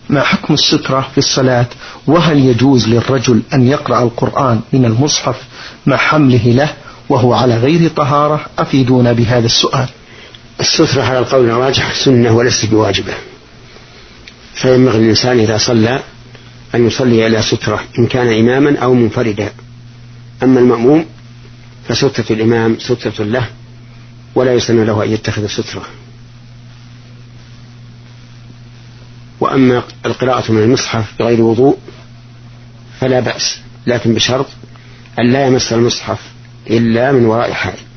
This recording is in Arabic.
ما حكم السترة في الصلاة؟ وهل يجوز للرجل أن يقرأ القرآن من المصحف مع حمله له وهو على غير طهارة؟ أفيدونا بهذا السؤال. السترة على القول الراجح سنة وليست بواجبة، فينبغي الإنسان إذا صلى أن يصلي إلى سترة إن كان إماما أو منفردا. أما المأموم فسترة الإمام سترة له ولا يسن له أن يتخذ سترة. وأما القراءة من المصحف بغير وضوء فلا بأس، لكن بشرط أن لا يمس المصحف إلا من وراء حائل.